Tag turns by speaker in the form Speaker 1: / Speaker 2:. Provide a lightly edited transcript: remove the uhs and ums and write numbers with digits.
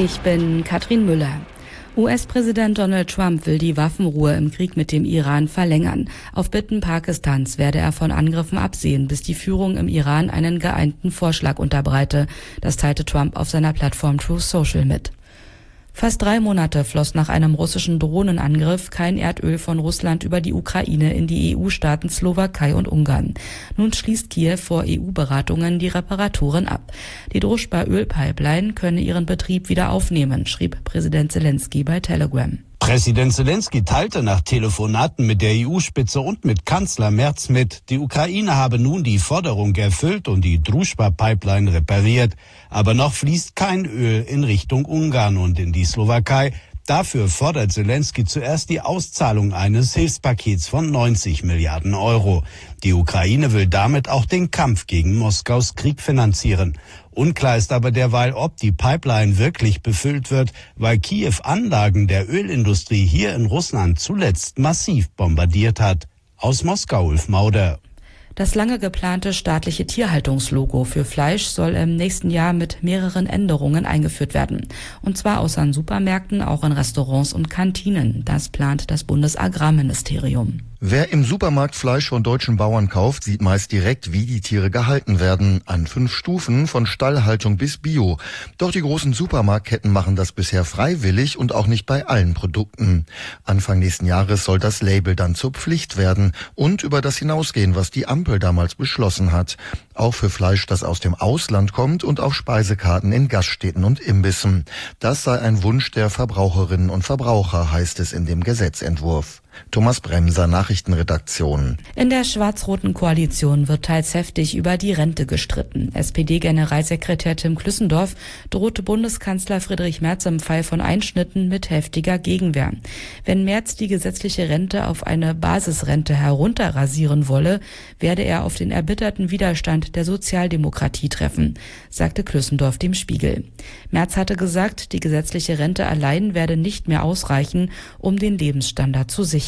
Speaker 1: Ich bin Katrin Müller. US-Präsident Donald Trump will die Waffenruhe im Krieg mit dem Iran verlängern. Auf Bitten Pakistans werde er von Angriffen absehen, bis die Führung im Iran einen geeinten Vorschlag unterbreite. Das teilte Trump auf seiner Plattform Truth Social mit. Fast 3 Monate floss nach einem russischen Drohnenangriff kein Erdöl von Russland über die Ukraine in die EU-Staaten Slowakei und Ungarn. Nun schließt Kiew vor EU-Beratungen die Reparaturen ab. Die Druschba-Ölpipeline könne ihren Betrieb wieder aufnehmen, schrieb Präsident Zelensky bei Telegram.
Speaker 2: Präsident Zelensky teilte nach Telefonaten mit der EU-Spitze und mit Kanzler Merz mit, die Ukraine habe nun die Forderung erfüllt und die Druschba-Pipeline repariert. Aber noch fließt kein Öl in Richtung Ungarn und in die Slowakei. Dafür fordert Zelensky zuerst die Auszahlung eines Hilfspakets von 90 Milliarden Euro. Die Ukraine will damit auch den Kampf gegen Moskaus Krieg finanzieren. Unklar ist aber derweil, ob die Pipeline wirklich befüllt wird, weil Kiew Anlagen der Ölindustrie hier in Russland zuletzt massiv bombardiert hat. Aus Moskau, Ulf Mauder.
Speaker 1: Das lange geplante staatliche Tierhaltungslogo für Fleisch soll im nächsten Jahr mit mehreren Änderungen eingeführt werden. Und zwar außer in Supermärkten auch in Restaurants und Kantinen. Das plant das Bundesagrarministerium.
Speaker 3: Wer im Supermarkt Fleisch von deutschen Bauern kauft, sieht meist direkt, wie die Tiere gehalten werden. An 5 Stufen von Stallhaltung bis Bio. Doch die großen Supermarktketten machen das bisher freiwillig und auch nicht bei allen Produkten. Anfang nächsten Jahres soll das Label dann zur Pflicht werden und über das hinausgehen, was die Ampel damals beschlossen hat. Auch für Fleisch, das aus dem Ausland kommt und auf Speisekarten in Gaststätten und Imbissen. Das sei ein Wunsch der Verbraucherinnen und Verbraucher, heißt es in dem Gesetzentwurf. Thomas Bremser, Nachrichtenredaktion.
Speaker 1: In der schwarz-roten Koalition wird teils heftig über die Rente gestritten. SPD-Generalsekretär Tim Klüssendorf drohte Bundeskanzler Friedrich Merz im Fall von Einschnitten mit heftiger Gegenwehr. Wenn Merz die gesetzliche Rente auf eine Basisrente herunterrasieren wolle, werde er auf den erbitterten Widerstand der Sozialdemokratie treffen, sagte Klüssendorf dem Spiegel. Merz hatte gesagt, die gesetzliche Rente allein werde nicht mehr ausreichen, um den Lebensstandard zu sichern.